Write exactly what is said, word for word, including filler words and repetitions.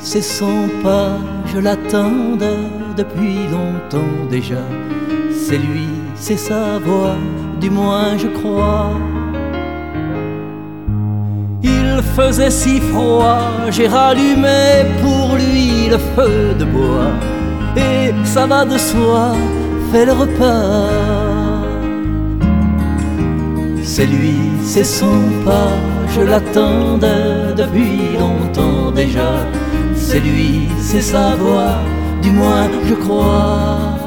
c'est son pas, je l'attendais depuis longtemps déjà. C'est lui, c'est sa voix, du moins je crois. Il faisait si froid, j'ai rallumé pour lui le feu de bois. Et ça va de soi, fait le repas. C'est lui, c'est son pas, je l'attendais depuis longtemps déjà. C'est lui, c'est sa voix, du moins je crois.